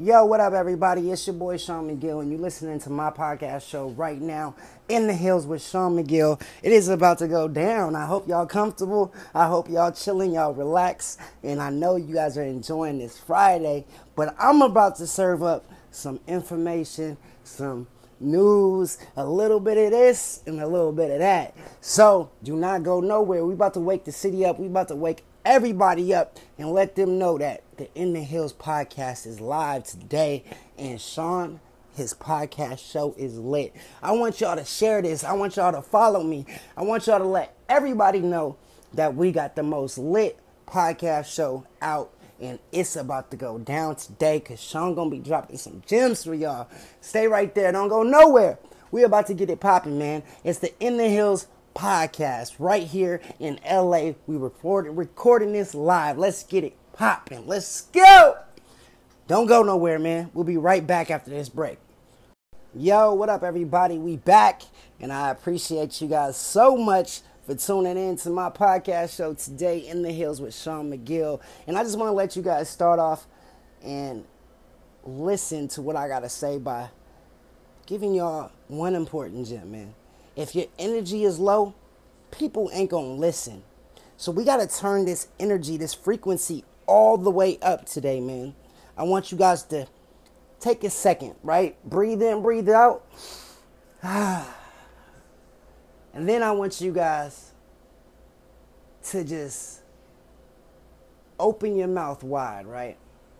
Yo, what up, everybody? It's your boy Sean McGill, and you're listening to my podcast show right now, In the Hills with Sean McGill. It is about to go down. I hope y'all comfortable. I hope y'all chilling, y'all relax, and I know you guys are enjoying this Friday, but I'm about to serve up some information, some news, a little bit of this and a little bit of that. So do not go nowhere. We about to wake the city up. We about to wake everybody up and let them know that the In the Hills podcast is live today, and Sean, his podcast show is lit. I want y'all to share this. I want y'all to follow me. I want y'all to let everybody know that we got the most lit podcast show out, and it's about to go down today because Sean gonna be dropping some gems for y'all. Stay right there. Don't go nowhere. We about to get it popping, man. It's the In the Hills podcast right here in LA. We recording this live. Let's get it popping. Let's go. Don't go nowhere, man. We'll be right back after this break. Yo, what up, everybody? We back, and I appreciate you guys so much for tuning in to my podcast show today, In the Hills with Sean McGill. And I just want to let you guys start off and listen to what I got to say by giving y'all one important gem, man. If your energy is low, people ain't going to listen. So we got to turn this energy, this frequency all the way up today, man. I want you guys to take a second, right? Breathe in, breathe out. And then I want you guys to just open your mouth wide, right?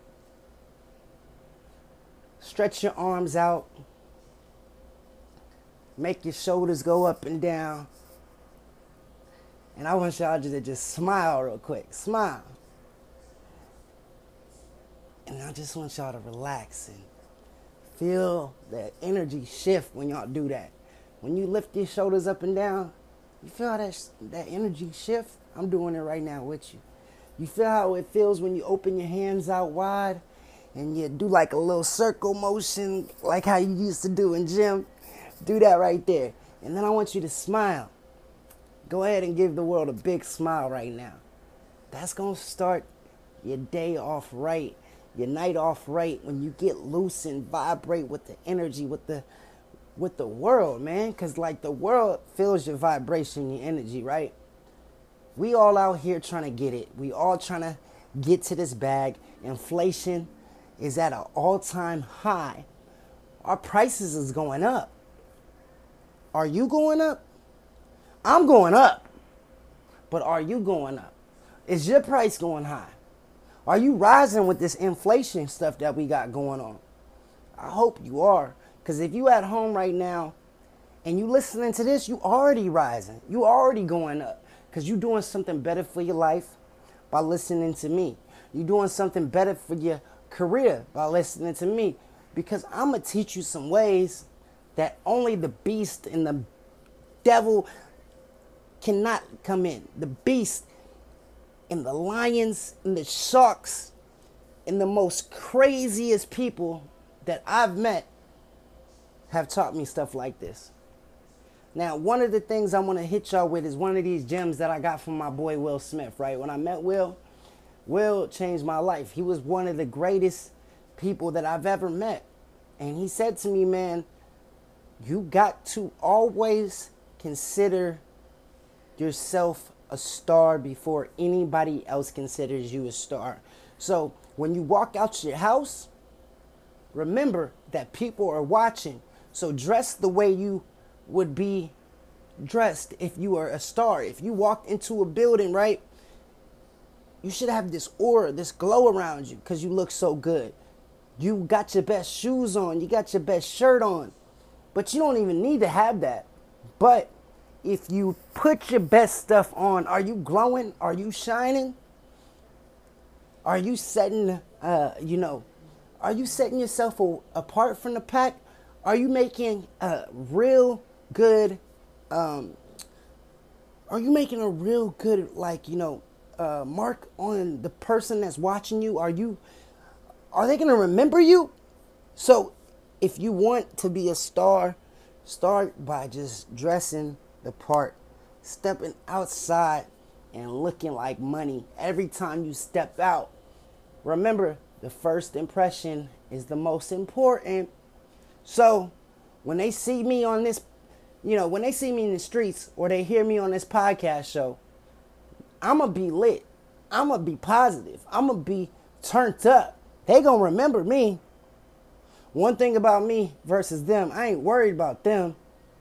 Stretch your arms out. Make your shoulders go up and down. And I want y'all to just smile real quick. Smile. And I just want y'all to relax and feel that energy shift when y'all do that. When you lift your shoulders up and down, you feel that energy shift? I'm doing it right now with you. You feel how it feels when you open your hands out wide and you do like a little circle motion like how you used to do in gym? Do that right there. And then I want you to smile. Go ahead and give the world a big smile right now. That's going to start your day off right, your night off right, when you get loose and vibrate with the energy, with the world, man. Because like the world feels your vibration, your energy, right? We all out here trying to get it. We all trying to get to this bag. Inflation is at an all-time high. Our prices is going up. Are you going up? I'm going up. But are you going up? Is your price going high? Are you rising with this inflation stuff that we got going on? I hope you are. Because if you at home right now and you listening to this, you already rising. You already going up. Because you doing something better for your life by listening to me. You doing something better for your career by listening to me. Because I'm going to teach you some ways that only the beast and the devil cannot come in. The beast and the lions and the sharks and the most craziest people that I've met have taught me stuff like this. Now, one of the things I want to hit y'all with is one of these gems that I got from my boy Will Smith, right? When I met Will changed my life. He was one of the greatest people that I've ever met. And he said to me, man, you got to always consider yourself a star before anybody else considers you a star. So when you walk out your house, remember that people are watching. So dress the way you would be dressed if you are a star. If you walked into a building, right, you should have this aura, this glow around you because you look so good. You got your best shoes on. You got your best shirt on. But you don't even need to have that. But if you put your best stuff on, are you glowing? Are you shining? Are you setting, are you setting yourself apart from the pack? Are you making a real good, mark on the person that's watching you? Are they going to remember you? So if you want to be a star, start by just dressing the part, stepping outside and looking like money every time you step out. Remember, the first impression is the most important. So when they see me on this, when they see me in the streets or they hear me on this podcast show, I'm going to be lit. I'm going to be positive. I'm going to be turned up. They going to remember me. One thing about me versus them, I ain't worried about them,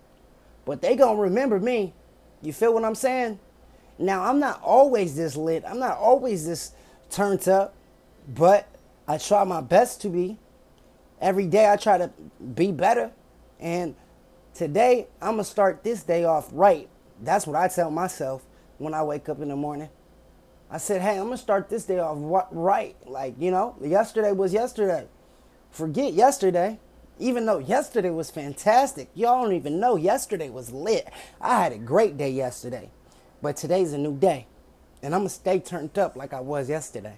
but they going to remember me. You feel what I'm saying? Now, I'm not always this lit. I'm not always this turned up, but I try my best to be. Every day I try to be better. And today, I'm going to start this day off right. That's what I tell myself when I wake up in the morning. I said, hey, I'm going to start this day off right. Like, yesterday was yesterday. Forget yesterday. Even though yesterday was fantastic. Y'all don't even know yesterday was lit. I had a great day yesterday. But today's a new day. And I'm going to stay turned up like I was yesterday.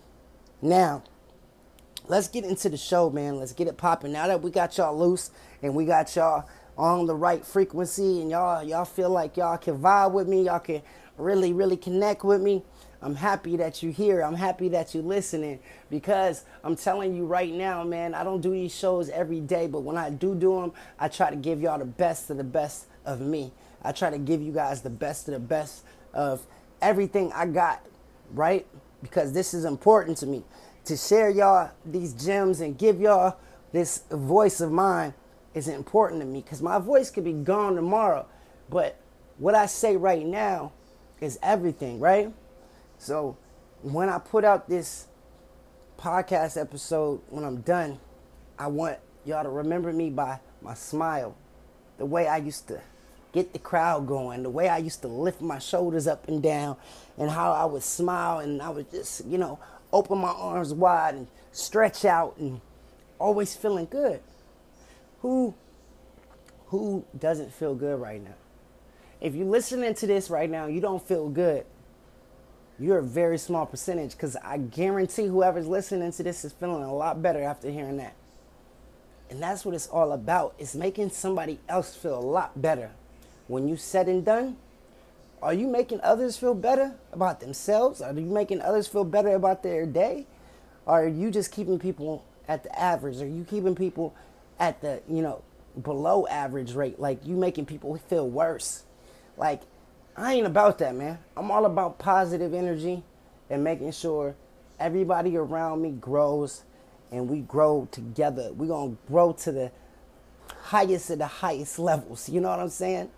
Now, let's get into the show, man. Let's get it popping. Now that we got y'all loose and we got y'all on the right frequency and y'all feel like y'all can vibe with me, y'all can really, really connect with me, I'm happy that you're here. I'm happy that you're listening because I'm telling you right now, man, I don't do these shows every day, but when I do them, I try to give y'all the best of me. I try to give you guys the best of everything I got, right? Because this is important to me. To share y'all these gems and give y'all this voice of mine is important to me because my voice could be gone tomorrow. But what I say right now is everything, right? So when I put out this podcast episode, when I'm done, I want y'all to remember me by my smile, the way I used to get the crowd going, the way I used to lift my shoulders up and down, and how I would smile and I would just, open my arms wide and stretch out and always feeling good. Who doesn't feel good right now? If you're listening to this right now, you don't feel good. You're a very small percentage because I guarantee whoever's listening to this is feeling a lot better after hearing that. And that's what it's all about. It's making somebody else feel a lot better. When you said and done, are you making others feel better about themselves? Are you making others feel better about their day? Or are you just keeping people at the average? Are you keeping people at the, below average rate? Like you making people feel worse? Like, I ain't about that, man. I'm all about positive energy and making sure everybody around me grows and we grow together. We're going to grow to the highest of the highest levels. You know what I'm saying?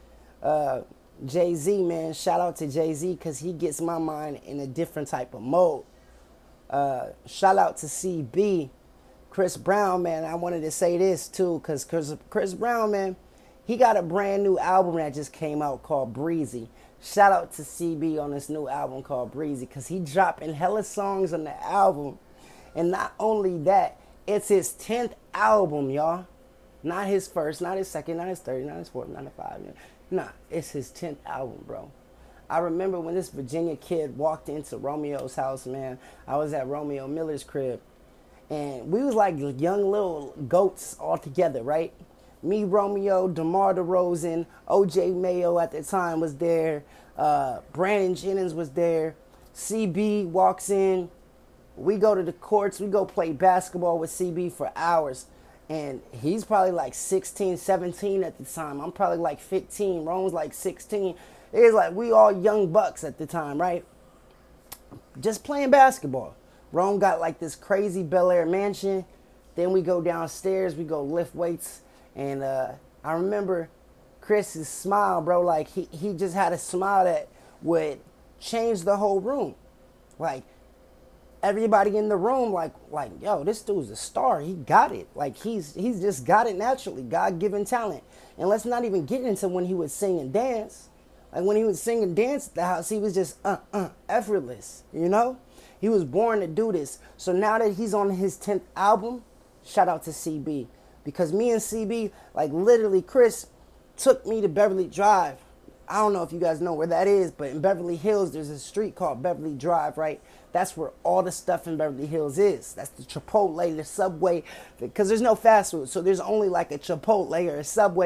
Jay-Z, man, shout out to Jay-Z because he gets my mind in a different type of mode. Shout out to CB. Chris Brown, man, I wanted to say this too because Chris Brown, man, he got a brand new album that just came out called Breezy. Shout out to CB on this new album called Breezy because he dropping hella songs on the album. And not only that, it's his 10th album, y'all. Not his first, not his second, not his third, not his fourth, not his five. Nah, it's his 10th album, bro. I remember when this Virginia kid walked into Romeo's house, man. I was at Romeo Miller's crib. And we was like young little goats all together, right? Me, Romeo, DeMar DeRozan, OJ Mayo at the time was there. Brandon Jennings was there. CB walks in. We go to the courts. We go play basketball with CB for hours. And he's probably like 16, 17 at the time. I'm probably like 15. Rome's like 16. It was like we all young bucks at the time, right? Just playing basketball. Rome got like this crazy Bel Air mansion. Then we go downstairs. We go lift weights. And I remember Chris's smile, bro. Like he just had a smile that would change the whole room. Like everybody in the room, like yo, this dude's a star. He got it. Like he's just got it naturally, God-given talent. And let's not even get into when he would sing and dance. Like when he would sing and dance at the house, he was just effortless. He was born to do this. So now that he's on his 10th album, shout out to CB. Because me and CB, like literally Chris took me to Beverly Drive. I don't know if you guys know where that is, but in Beverly Hills, there's a street called Beverly Drive, right? That's where all the stuff in Beverly Hills is. That's the Chipotle, the Subway, because there's no fast food. So there's only like a Chipotle or a Subway.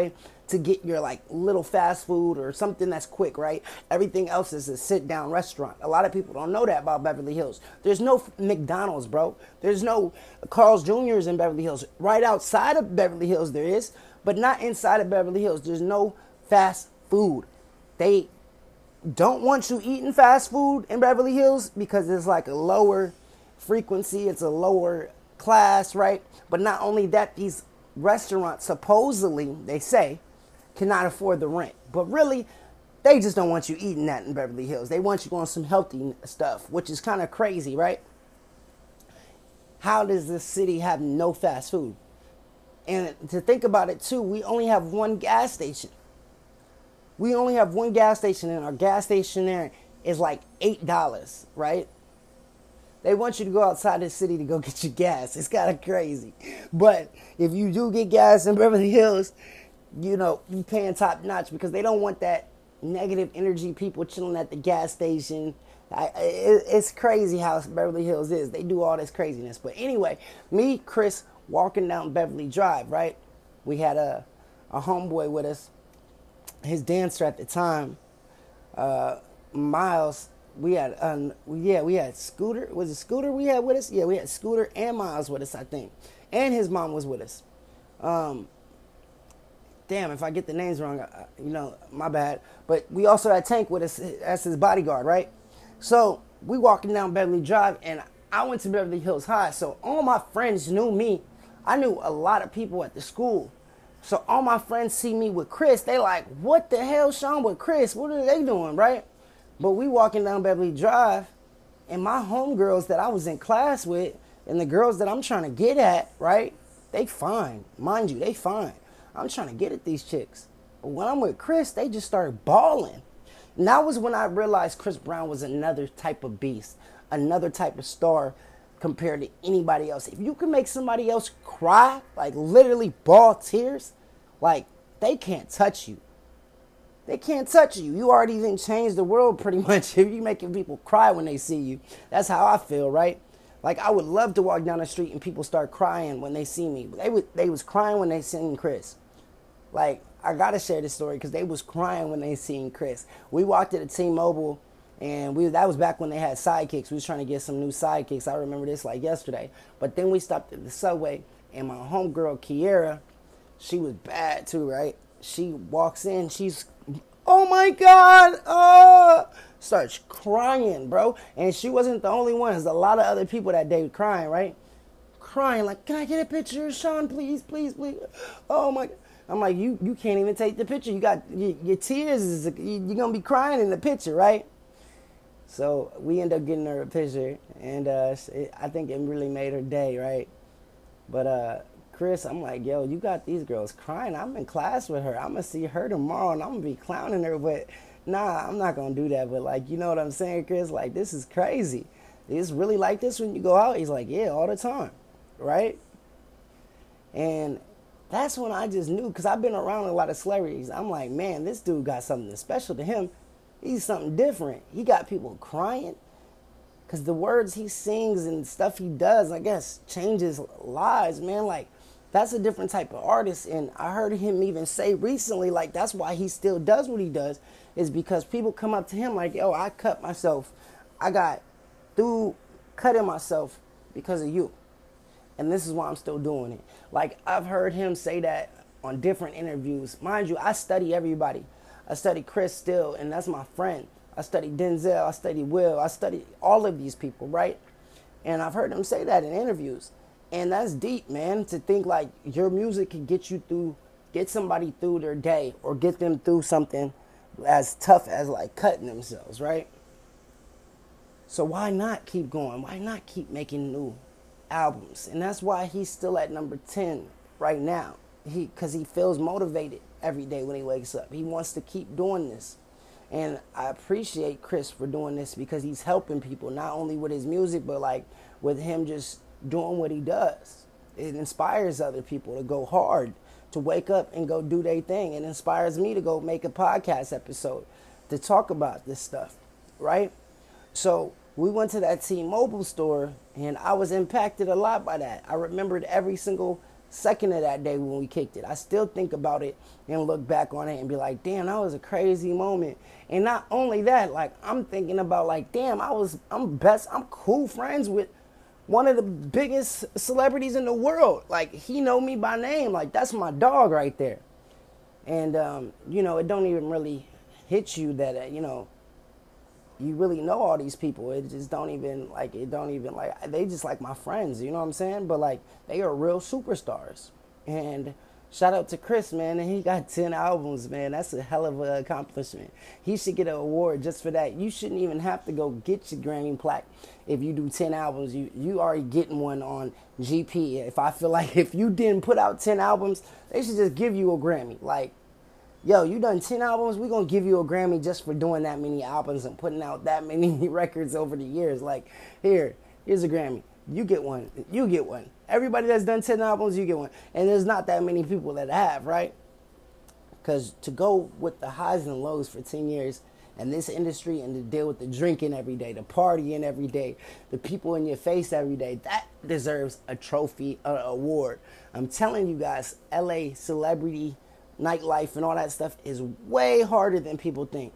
to get your like little fast food or something that's quick, right? Everything else is a sit down restaurant. A lot of people don't know that about Beverly Hills. There's no McDonald's, bro. There's no Carl's Jr.'s in Beverly Hills. Right outside of Beverly Hills there is, but not inside of Beverly Hills. There's no fast food. They don't want you eating fast food in Beverly Hills because it's like a lower frequency, it's a lower class, right? But not only that, these restaurants supposedly, they say, cannot afford the rent. But really, they just don't want you eating that in Beverly Hills. They want you on some healthy stuff, which is kind of crazy, right? How does this city have no fast food? And to think about it too, we only have one gas station. We only have one gas station, and our gas station there is like $8, right? They want you to go outside the city to go get your gas. It's kind of crazy. But if you do get gas in Beverly Hills, you know, you paying top notch because they don't want that negative energy people chilling at the gas station. It's crazy how Beverly Hills is. They do all this craziness. But anyway, me, Chris, walking down Beverly Drive, right? We had a homeboy with us. His dancer at the time, Miles. We had Scooter. Was it Scooter we had with us? Yeah, we had Scooter and Miles with us, I think. And his mom was with us. Damn, if I get the names wrong, my bad. But we also had Tank with us as his bodyguard, right? So we walking down Beverly Drive, and I went to Beverly Hills High. So all my friends knew me. I knew a lot of people at the school. So all my friends see me with Chris. They like, what the hell, Sean, with Chris? What are they doing, right? But we walking down Beverly Drive, and my homegirls that I was in class with, and the girls that I'm trying to get at, right? They fine. Mind you, they fine. I'm trying to get at these chicks. But when I'm with Chris, they just started bawling. And that was when I realized Chris Brown was another type of beast, another type of star compared to anybody else. If you can make somebody else cry, like literally bawl tears, like they can't touch you. They can't touch you. You already then changed the world pretty much if you're making people cry when they see you. That's how I feel, right? Like I would love to walk down the street and people start crying when they see me. They was crying when they seen Chris. Like I gotta share this story because they was crying when they seen Chris. We walked to the T-Mobile, and that was back when they had sidekicks. We was trying to get some new sidekicks. I remember this like yesterday. But then we stopped at the Subway, and my homegirl Kiera, she was bad too, right? She walks in, she's, oh my God, starts crying, bro. And she wasn't the only one. There's a lot of other people that day crying, right? Crying like, can I get a picture, Sean, please, please, please? Oh my God. I'm like, you can't even take the picture. You got your tears. You're gonna be crying in the picture, right? So we end up getting her a picture, and I think it really made her day, right? But Chris, I'm like, yo, you got these girls crying. I'm in class with her. I'm gonna see her tomorrow, and I'm gonna be clowning her. But nah, I'm not gonna do that. But like, you know what I'm saying, Chris? Like, this is crazy. It's really like this when you go out. He's like, yeah, all the time, right? And that's when I just knew, because I've been around a lot of celebrities. I'm like, man, this dude got something special to him. He's something different. He got people crying because the words he sings and stuff he does, I guess, changes lives, man. Like, that's a different type of artist. And I heard him even say recently, like, that's why he still does what he does, is because people come up to him like, yo, I cut myself. I got through cutting myself because of you. And this is why I'm still doing it. Like, I've heard him say that on different interviews. Mind you, I study everybody. I study Chris still, and that's my friend. I study Denzel. I study Will. I study all of these people, right? And I've heard him say that in interviews. And that's deep, man, to think like your music can get you through, get somebody through their day or get them through something as tough as like cutting themselves, right? So why not keep going? Why not keep making new albums? And that's why he's still at number 10 right now. Because he feels motivated every day when he wakes up. He wants to keep doing this. And I appreciate Chris for doing this because he's helping people, not only with his music, but like with him just doing what he does. It inspires other people to go hard, to wake up and go do their thing. It inspires me to go make a podcast episode to talk about this stuff, right? So we went to that T-Mobile store, and I was impacted a lot by that. I remembered every single second of that day when we kicked it. I still think about it and look back on it and be like, damn, that was a crazy moment. And not only that, like, I'm thinking about, like, damn, I'm cool friends with one of the biggest celebrities in the world. Like, he know me by name. Like, that's my dog right there. And, it don't even really hit you that, you really know all these people. It just they just like my friends, you know what I'm saying? But, like, they are real superstars. And shout out to Chris, man, and he got 10 albums, man. That's a hell of an accomplishment. He should get an award just for that. You shouldn't even have to go get your Grammy plaque if you do 10 albums. You already getting one on GP. If I feel like if you didn't put out 10 albums, they should just give you a Grammy. Like, yo, you done 10 albums, we're going to give you a Grammy just for doing that many albums and putting out that many records over the years. Like, here's a Grammy. You get one. You get one. Everybody that's done 10 albums, you get one. And there's not that many people that have, right? Because to go with the highs and lows for 10 years in this industry and to deal with the drinking every day, the partying every day, the people in your face every day, that deserves a trophy, an award. I'm telling you guys, LA celebrity nightlife and all that stuff is way harder than people think.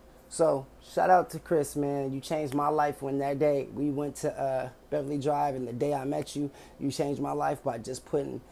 So shout out to Chris, man. You changed my life when that day we went to Beverly Drive, and the day I met you, you changed my life by just putting,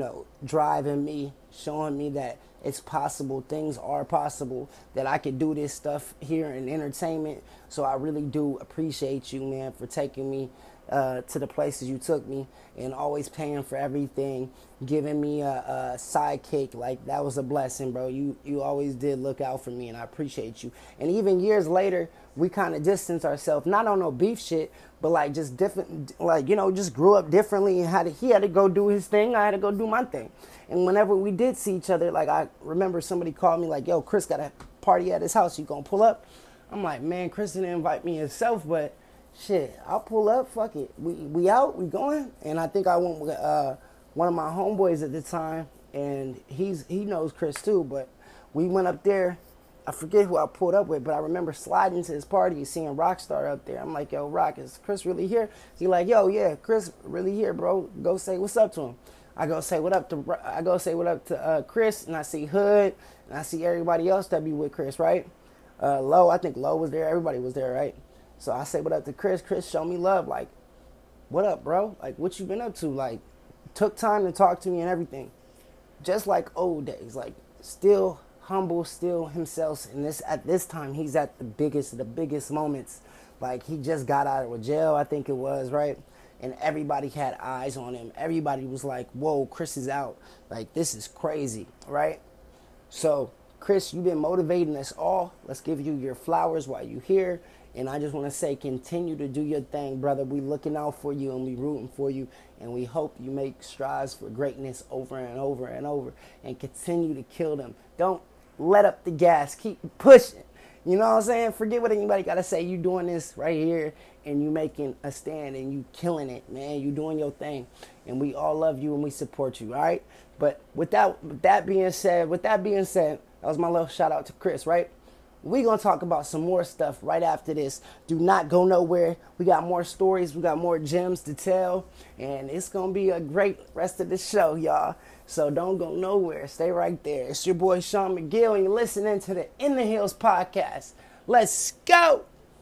drive in me, showing me that it's possible, things are possible, that I could do this stuff here in entertainment. So I really do appreciate you, man, for taking me to the places you took me and always paying for everything, giving me a sidekick. Like, that was a blessing, bro. You always did look out for me, and I appreciate you. And even years later, we kind of distanced ourselves, not on no beef shit, but like just different, like, just grew up differently, and he had to go do his thing, I had to go do my thing. And whenever we did see each other, like, I remember somebody called me like, yo, Chris got a party at his house, you gonna pull up? I'm like, man, Chris didn't invite me himself, but shit, I'll pull up, fuck it. We out, we going. And I think I went with one of my homeboys at the time, and he knows Chris too, but we went up there. I forget who I pulled up with, but I remember sliding to his party, seeing Rockstar up there. I'm like, yo, Rock, is Chris really here? He like, yo, yeah, Chris really here, bro. Go say what's up to him. I go say what up to Chris, and I see Hood, and I see everybody else that be with Chris, right? Low, I think Low was there. Everybody was there, right? So I say what up to Chris. Chris show me love. Like, what up, bro? Like, what you been up to? Like, took time to talk to me and everything. Just like old days. Like, still humble, still himself. And at this time, he's at the biggest moments. Like, he just got out of jail, I think it was, right? And everybody had eyes on him. Everybody was like, whoa, Chris is out. Like, this is crazy, right? So, Chris, you've been motivating us all. Let's give you your flowers while you're here. And I just want to say, continue to do your thing, brother. We looking out for you, and we rooting for you. And we hope you make strides for greatness over and over and over. And continue to kill them. Don't let up the gas. Keep pushing. You know what I'm saying? Forget what anybody got to say. You doing this right here, and you making a stand, and you killing it, man. You doing your thing. And we all love you, and we support you, all right? But with that being said, that was my little shout out to Chris, right? We're going to talk about some more stuff right after this. Do not go nowhere. We got more stories. We got more gems to tell. And it's going to be a great rest of the show, y'all. So don't go nowhere. Stay right there. It's your boy, Sean McGill, and you're listening to the In the Hills podcast. Let's go.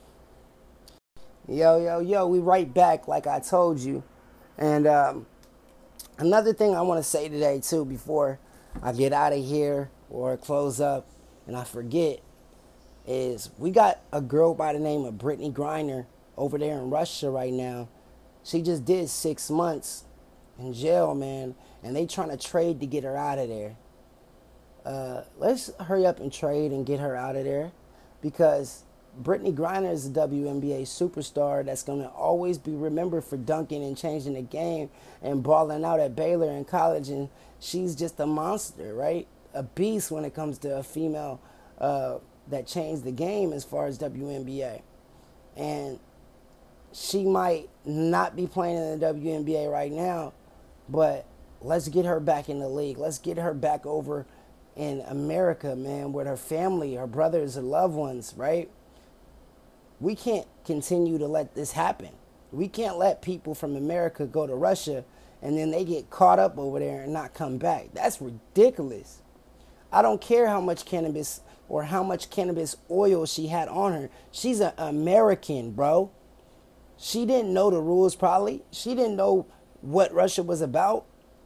Yo. We right back like I told you. And another thing I want to say today, too, before I get out of here or close up and I forget, is we got a girl by the name of Brittney Griner over there in Russia right now. She just did 6 months in jail, man, and they trying to trade to get her out of there. Let's hurry up and trade and get her out of there, because Brittney Griner is a WNBA superstar that's going to always be remembered for dunking and changing the game and balling out at Baylor in college, and she's just a monster, right? A beast when it comes to a female that changed the game as far as WNBA. And she might not be playing in the WNBA right now, but let's get her back in the league. Let's get her back over in America, man, with her family, her brothers, her loved ones, right? We can't continue to let this happen. We can't let people from America go to Russia and then they get caught up over there and not come back. That's ridiculous. I don't care how much cannabis or how much cannabis oil she had on her. She's an American, bro. She didn't know the rules probably. She didn't know what Russia was about.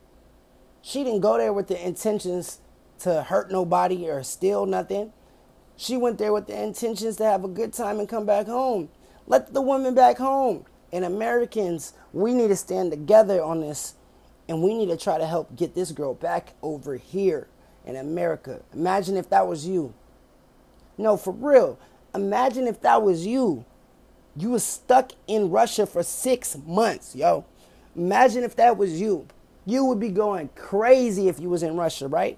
She didn't go there with the intentions to hurt nobody or steal nothing. She went there with the intentions to have a good time and come back home. Let the women back home. And Americans, we need to stand together on this, and we need to try to help get this girl back over here in America. Imagine if that was you. No, for real. Imagine if that was you. You was stuck in Russia for 6 months, yo. Imagine if that was you. You would be going crazy if you was in Russia, right?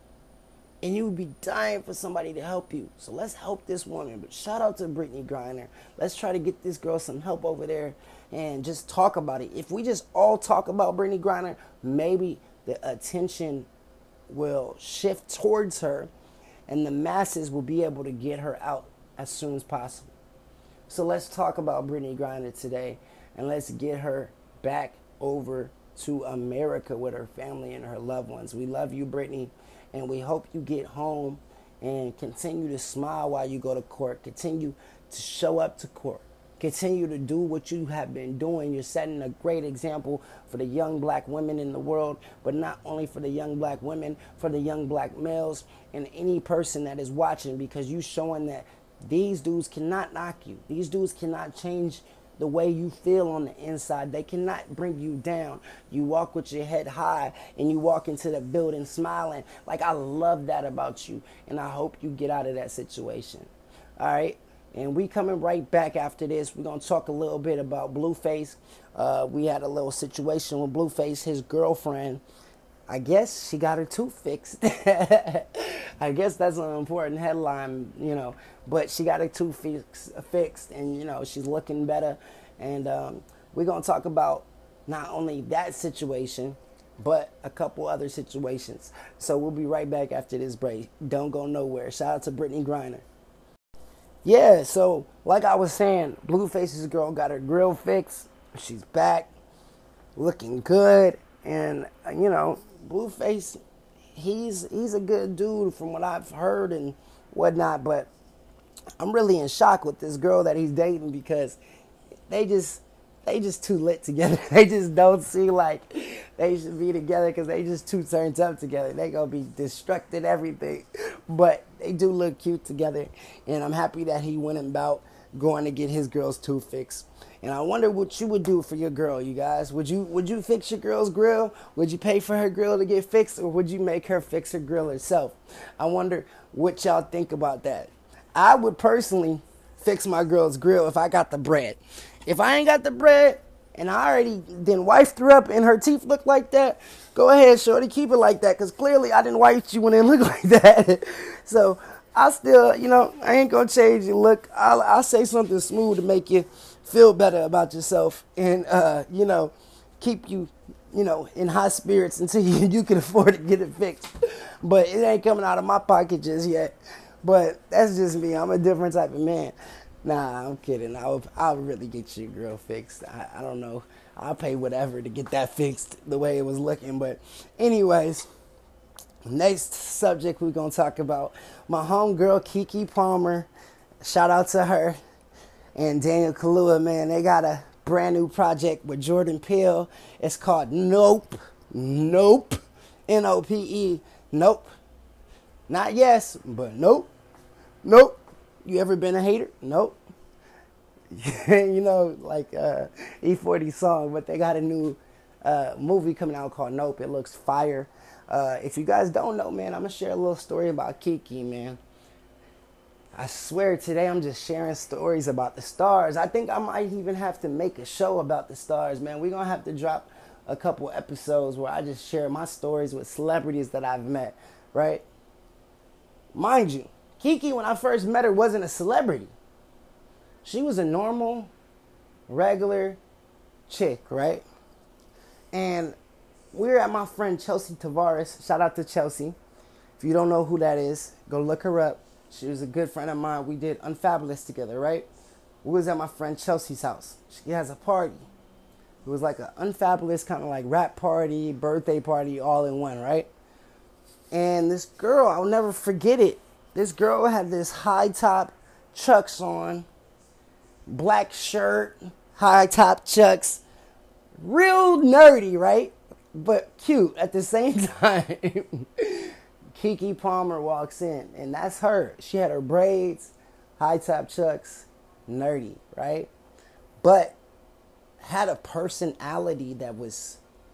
And you would be dying for somebody to help you. So let's help this woman. But shout out to Brittney Griner. Let's try to get this girl some help over there and just talk about it. If we just all talk about Brittney Griner, maybe the attention will shift towards her and the masses will be able to get her out as soon as possible. So let's talk about Brittney Griner today, and let's get her back over to America with her family and her loved ones. We love you, Brittney, and we hope you get home and continue to smile while you go to court. Continue to show up to court. Continue to do what you have been doing. You're setting a great example for the young black women in the world, but not only for the young black women, for the young black males and any person that is watching, because you're showing that these dudes cannot knock you. These dudes cannot change the way you feel on the inside. They cannot bring you down. You walk with your head high and you walk into the building smiling. Like, I love that about you, and I hope you get out of that situation. All right? And we coming right back after this. We're going to talk a little bit about Blueface. We had a little situation with Blueface. His girlfriend, I guess she got her tooth fixed. I guess that's an important headline, you know. But she got her tooth fixed, and, you know, she's looking better. And we're going to talk about not only that situation, but a couple other situations. So we'll be right back after this break. Don't go nowhere. Shout out to Brittney Griner. Yeah, so like I was saying, Blueface's girl got her grill fixed. She's back, looking good. And, you know, Blueface, he's a good dude from what I've heard and whatnot. But I'm really in shock with this girl that he's dating, because they just too lit together. They just don't seem like they should be together, because they just too turned up together. They gonna be destructing everything, but they do look cute together. And I'm happy that he went about going to get his girl's tooth fixed. And I wonder what you would do for your girl, you guys. Would you fix your girl's grill? Would you pay for her grill to get fixed, or would you make her fix her grill herself? I wonder what y'all think about that. I would personally fix my girl's grill if I got the bread. If I ain't got the bread, and I already then wifed her up and her teeth look like that, go ahead, shorty, keep it like that, because clearly I didn't wife you when it looked like that. So I still, you know, I ain't going to change your look. I'll say something smooth to make you feel better about yourself and, you know, keep you, you know, in high spirits until you can afford to get it fixed. But it ain't coming out of my pocket just yet. But that's just me. I'm a different type of man. Nah, I'm kidding. I'll really get your girl fixed. I don't know. I'll pay whatever to get that fixed the way it was looking. But anyways, next subject we're going to talk about. My homegirl, Keke Palmer. Shout out to her. And Daniel Kaluuya, man. They got a brand new project with Jordan Peele. It's called Nope. Nope. N-O-P-E. Nope. Not yes, but nope. Nope. You ever been a hater? Nope. You know, like E40 song, but they got a new movie coming out called Nope. It looks fire. If you guys don't know, man, I'm going to share a little story about Keke, man. I swear today I'm just sharing stories about the stars. I think I might even have to make a show about the stars, man. We're going to have to drop a couple episodes where I just share my stories with celebrities that I've met, right? Mind you, Keke, when I first met her, wasn't a celebrity. She was a normal, regular chick, right? And we were at my friend Chelsea Tavares. Shout out to Chelsea. If you don't know who that is, go look her up. She was a good friend of mine. We did Unfabulous together, right? We was at my friend Chelsea's house. She has a party. It was like an unfabulous kind of like rap party, birthday party, all in one, right? And this girl, I'll never forget it. This girl had this high top Chucks on, black shirt, high top Chucks, real nerdy, right? But cute at the same time. Keke Palmer walks in, and that's her. She had her braids, high top Chucks, nerdy, right? But had a personality that was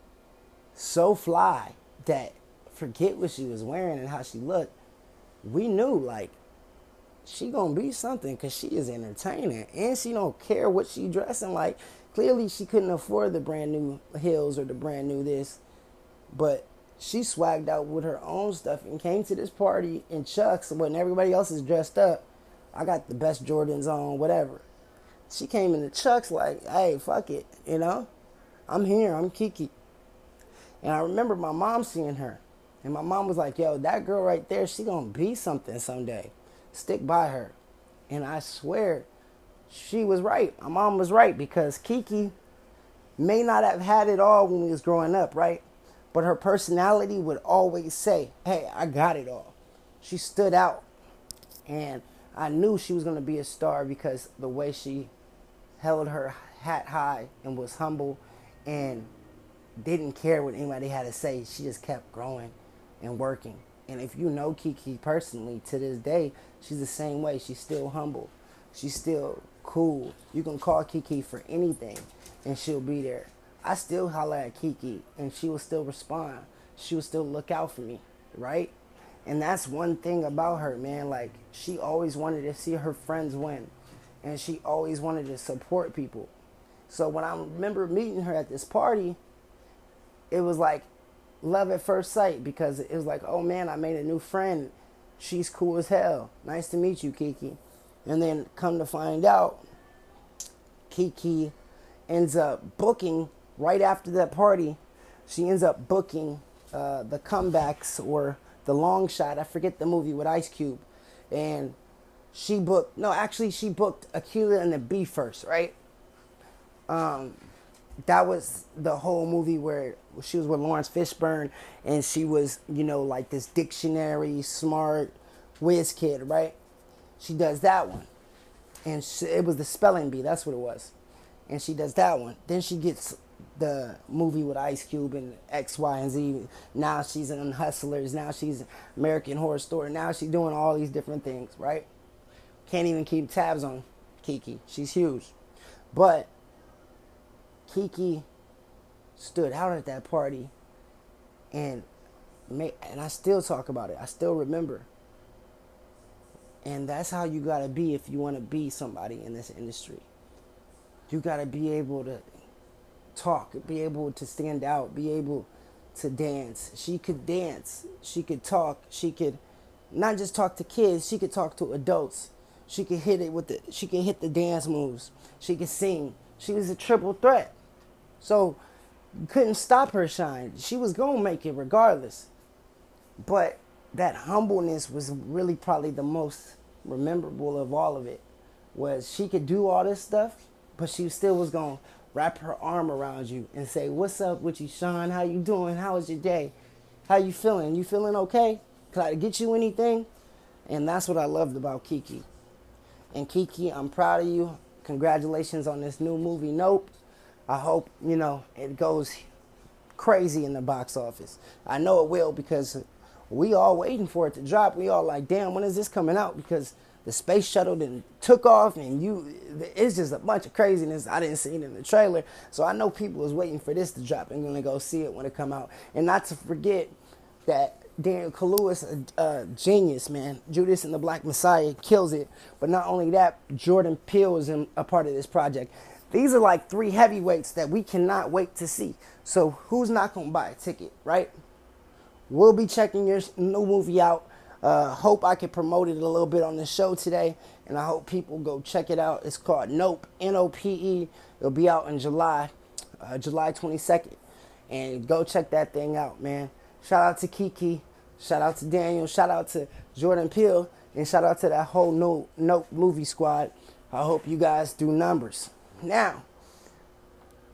so fly that, forget what she was wearing and how she looked, we knew like she gonna be something because she is entertaining and she don't care what she dressing like. Clearly she couldn't afford the brand new heels or the brand new this, but she swagged out with her own stuff and came to this party in Chucks when everybody else is dressed up. I got the best Jordans on, whatever. She came in the Chucks like, hey, fuck it, you know? I'm here, I'm Keke. And I remember my mom seeing her. And my mom was like, yo, that girl right there, she gonna be something someday. Stick by her. And I swear, she was right. My mom was right because Keke may not have had it all when we was growing up, right? But her personality would always say, hey, I got it all. She stood out. And I knew she was gonna be a star because the way she held her hat high and was humble and didn't care what anybody had to say. She just kept growing and working. And if you know Keke personally, to this day, she's the same way. She's still humble. She's still cool. You can call Keke for anything, and she'll be there. I still holler at Keke, and she will still respond. She will still look out for me, right? And that's one thing about her, man. Like, she always wanted to see her friends win, and she always wanted to support people. So when I remember meeting her at this party, it was like love at first sight because it was like, oh man, I made a new friend. She's cool as hell. Nice to meet you, Keke. And then come to find out, Keke ends up booking right after that party. She ends up booking the Comebacks or The Long Shot. I forget the movie with Ice Cube. And she booked Akeelah and the Bee first, right? That was the whole movie where she was with Lawrence Fishburne and she was, you know, like this dictionary, smart, whiz kid, right? She does that one. And it was the spelling bee, that's what it was. And she does that one. Then she gets the movie with Ice Cube and X, Y, and Z. Now she's in Hustlers. Now she's American Horror Story. Now she's doing all these different things, right? Can't even keep tabs on Keke. She's huge. But Keke stood out at that party, and I still talk about it. I still remember. And that's how you gotta be if you want to be somebody in this industry. You gotta be able to talk, be able to stand out, be able to dance. She could dance. She could talk. She could not just talk to kids. She could talk to adults. She could hit it she could hit the dance moves. She could sing. She was a triple threat. So you couldn't stop her shine. She was going to make it regardless. But that humbleness was really probably the most memorable of all of it. Was she could do all this stuff, but she still was going to wrap her arm around you and say, what's up with you, Sean? How you doing? How was your day? How you feeling? You feeling okay? Could I get you anything? And that's what I loved about Keke. And Keke, I'm proud of you. Congratulations on this new movie, Nope. I hope, you know, it goes crazy in the box office. I know it will because we all waiting for it to drop. We all like, damn, when is this coming out? Because the space shuttle then took off and it's just a bunch of craziness. I didn't see it in the trailer. So I know people is waiting for this to drop and going to go see it when it come out. And not to forget that Daniel Kaluuya, a genius, man. Judas and the Black Messiah kills it. But not only that, Jordan Peele is a part of this project. These are like three heavyweights that we cannot wait to see. So who's not going to buy a ticket, right? We'll be checking your new movie out. Hope I can promote it a little bit on the show today. And I hope people go check it out. It's called Nope, N-O-P-E. It'll be out in July 22nd. And go check that thing out, man. Shout out to Keke. Shout out to Daniel. Shout out to Jordan Peele. And shout out to that whole Nope movie squad. I hope you guys do numbers. Now,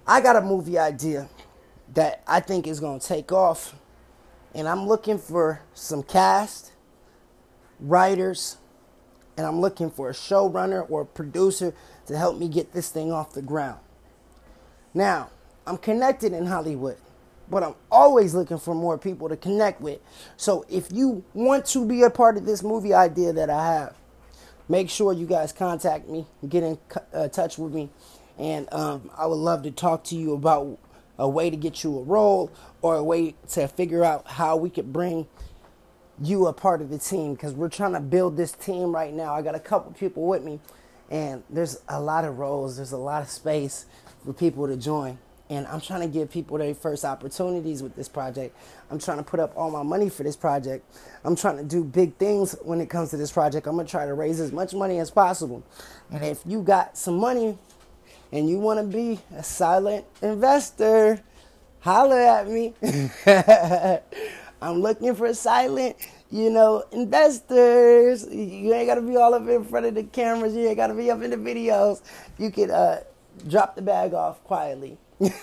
I got a movie idea that I think is going to take off, and I'm looking for some cast, writers, and I'm looking for a showrunner or a producer to help me get this thing off the ground. Now, I'm connected in Hollywood, but I'm always looking for more people to connect with. So if you want to be a part of this movie idea that I have, make sure you guys contact me, get in touch with me, and I would love to talk to you about a way to get you a role or a way to figure out how we could bring you a part of the team, because we're trying to build this team right now. I got a couple people with me, and there's a lot of roles, there's a lot of space for people to join, and I'm trying to give people their first opportunities with this project. I'm trying to put up all my money for this project. I'm trying to do big things when it comes to this project. I'm going to try to raise as much money as possible. And if you got some money and you want to be a silent investor, holler at me. I'm looking for silent, investors. You ain't got to be all up in front of the cameras. You ain't got to be up in the videos. You could drop the bag off quietly.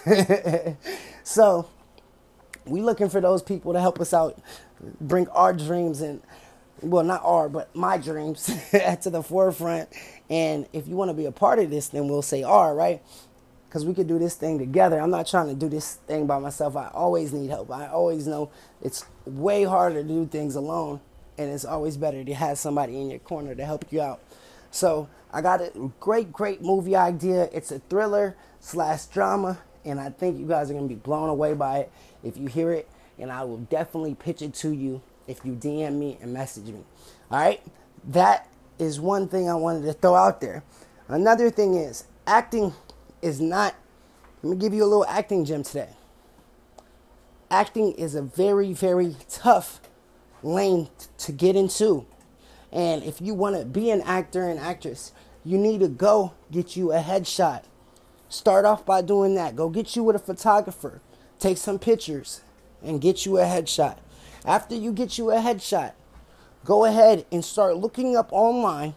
So we looking for those people to help us out, bring our dreams and, well, not our, but my dreams to the forefront. And if you want to be a part of this, then we'll say our, right? Because we could do this thing together. I'm not trying to do this thing by myself. I always need help. I always know it's way harder to do things alone, and it's always better to have somebody in your corner to help you out. So I got a great movie idea. It's a thriller/drama, and I think you guys are going to be blown away by it if you hear it, and I will definitely pitch it to you if you DM me and message me. All right? That is one thing I wanted to throw out there. Another thing is, acting is not, let me give you a little acting gem today. Acting is a very, very tough lane to get into. And if you want to be an actor and actress, you need to go get you a headshot. Start off by doing that. Go get you with a photographer. Take some pictures and get you a headshot. After you get you a headshot, go ahead and start looking up online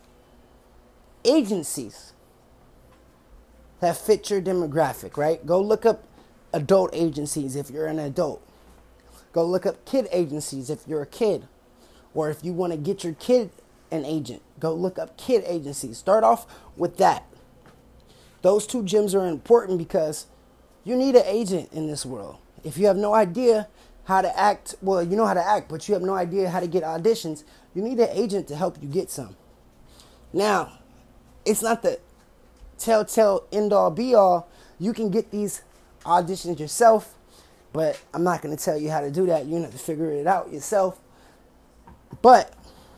agencies that fit your demographic, right? Go look up adult agencies if you're an adult. Go look up kid agencies if you're a kid. Or if you want to get your kid an agent, go look up kid agencies. Start off with that. Those two gems are important because you need an agent in this world. If you have no idea how to act, well, you know how to act, but you have no idea how to get auditions, you need an agent to help you get some. Now, it's not the telltale end-all be-all. You can get these auditions yourself, but I'm not going to tell you how to do that. You have to figure it out yourself. But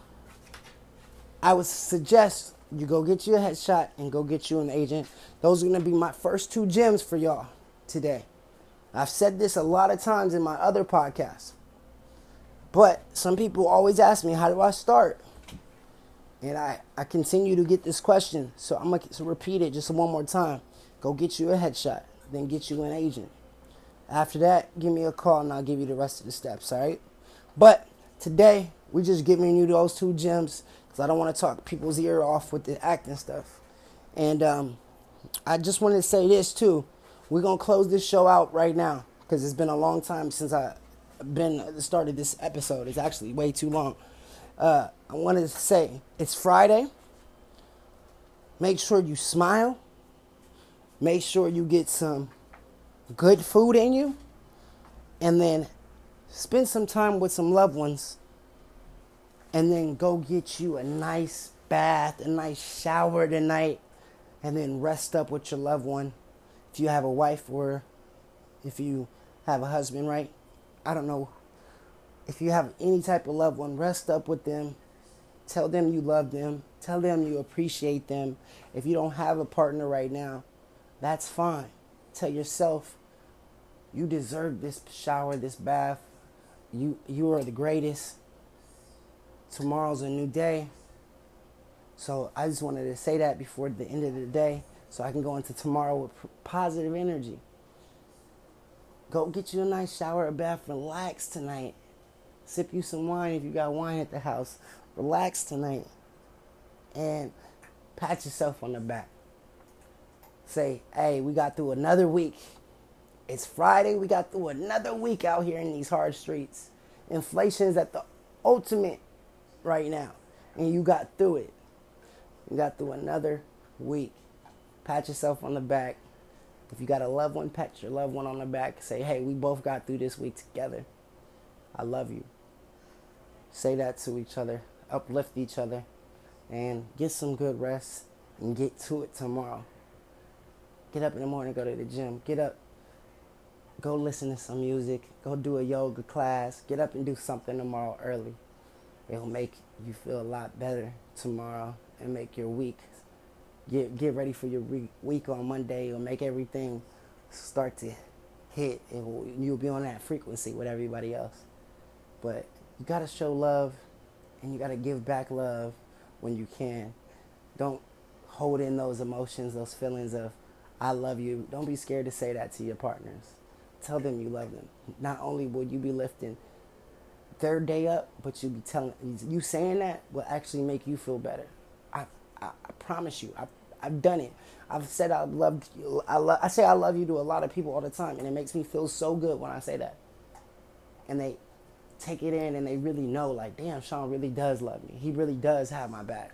I would suggest you go get you a headshot and go get you an agent. Those are going to be my first two gems for y'all today. I've said this a lot of times in my other podcasts. But some people always ask me, how do I start? And I continue to get this question. So I'm going to repeat it just one more time. Go get you a headshot. Then get you an agent. After that, give me a call and I'll give you the rest of the steps, all right? But today, we're just giving you those two gems because I don't want to talk people's ear off with the acting stuff. And I just wanted to say this too. We're going to close this show out right now because it's been a long time since I started this episode. It's actually way too long. I wanted to say it's Friday. Make sure you smile. Make sure you get some good food in you. And then spend some time with some loved ones. And then go get you a nice bath, a nice shower tonight. And then rest up with your loved one. If you have a wife or if you have a husband, right? I don't know. If you have any type of loved one, rest up with them. Tell them you love them. Tell them you appreciate them. If you don't have a partner right now, that's fine. Tell yourself you deserve this shower, this bath. You are the greatest. Tomorrow's a new day. So I just wanted to say that before the end of the day so I can go into tomorrow with positive energy. Go get you a nice shower, a bath, relax tonight. Sip you some wine if you got wine at the house. Relax tonight. And pat yourself on the back. Say, hey, we got through another week. It's Friday. We got through another week out here in these hard streets. Inflation's at the ultimate right now. And you got through it. You got through another week. Pat yourself on the back. If you got a loved one, pat your loved one on the back. Say, hey, we both got through this week together. I love you. Say that to each other. Uplift each other. And get some good rest. And get to it tomorrow. Get up in the morning, go to the gym. Get up, go listen to some music. Go do a yoga class. Get up and do something tomorrow early. It'll make you feel a lot better tomorrow and make your week. Get ready for your week on Monday. It'll make everything start to hit. You'll be on that frequency with everybody else. But you got to show love and you got to give back love when you can. Don't hold in those emotions, those feelings of, I love you. Don't be scared to say that to your partners. Tell them you love them. Not only will you be lifting their day up, but you'll be telling you saying that will actually make you feel better. I promise you. I've done it. I've said I love you. I say I love you to a lot of people all the time, and it makes me feel so good when I say that. And they take it in and they really know, like, damn, Sean really does love me. He really does have my back.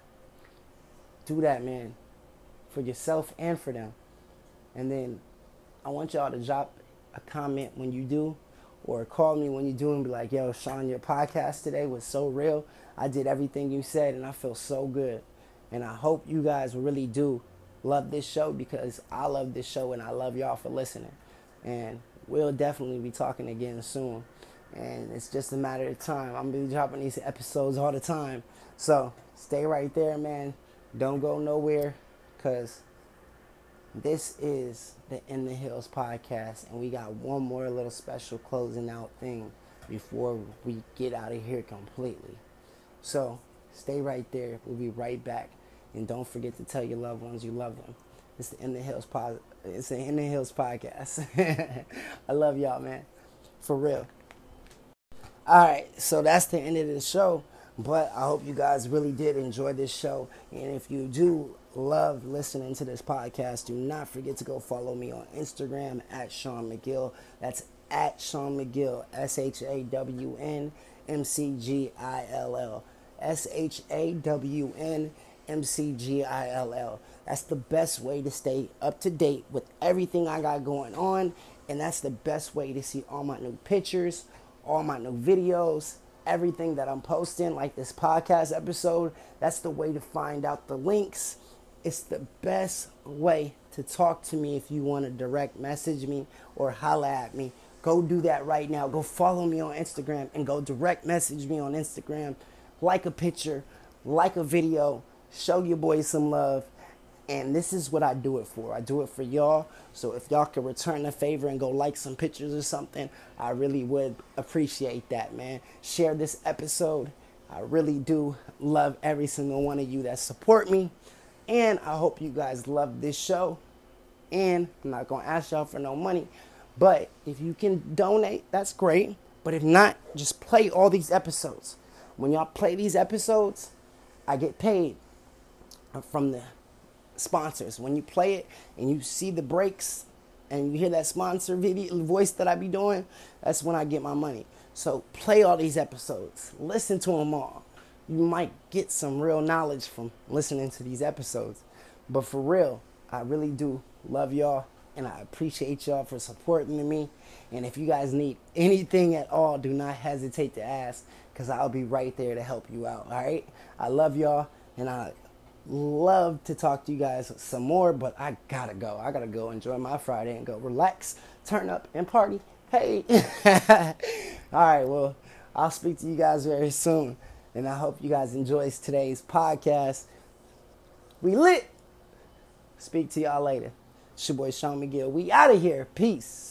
Do that, man, for yourself and for them. And then I want y'all to drop a comment when you do, or call me when you do and be like, yo, Sean, your podcast today was so real. I did everything you said and I feel so good. And I hope you guys really do love this show, because I love this show and I love y'all for listening. And we'll definitely be talking again soon. And it's just a matter of time. I'm going to be dropping these episodes all the time. So stay right there, man. Don't go nowhere, because this is the In the Hills podcast, and we got one more little special closing out thing before we get out of here completely. So stay right there. We'll be right back, and don't forget to tell your loved ones you love them. It's the In the Hills It's the In the Hills podcast. I love y'all, man, for real. All right, so that's the end of the show. But I hope you guys really did enjoy this show. And if you do love listening to this podcast, do not forget to go follow me on Instagram at Sean McGill. That's at Sean McGill, ShawnMcGill. ShawnMcGill. That's the best way to stay up to date with everything I got going on. And that's the best way to see all my new pictures, all my new videos, everything that I'm posting, like this podcast episode. That's the way to find out the links. It's the best way to talk to me. If you want to direct message me or holla at me, go do that right now. Go follow me on Instagram and go direct message me on Instagram. Like a picture, like a video, show your boys some love. And this is what I do it for. I do it for y'all. So if y'all could return the favor and go like some pictures or something, I really would appreciate that, man. Share this episode. I really do love every single one of you that support me. And I hope you guys love this show. And I'm not going to ask y'all for no money. But if you can donate, that's great. But if not, just play all these episodes. When y'all play these episodes, I get paid from the sponsors. When you play it and you see the breaks and you hear that sponsor video voice that I be doing, that's when I get my money. So play all these episodes. Listen to them all. You might get some real knowledge from listening to these episodes. But for real, I really do love y'all, and I appreciate y'all for supporting me. And if you guys need anything at all, do not hesitate to ask, because I'll be right there to help you out. All right? I love y'all, and I love to talk to you guys some more, but I gotta go. I gotta go enjoy my Friday and go relax, turn up, and party. Hey. All right, well, I'll speak to you guys very soon, and I hope you guys enjoy today's podcast. We lit. Speak to y'all later. It's your boy Sean McGill. We out of here. Peace.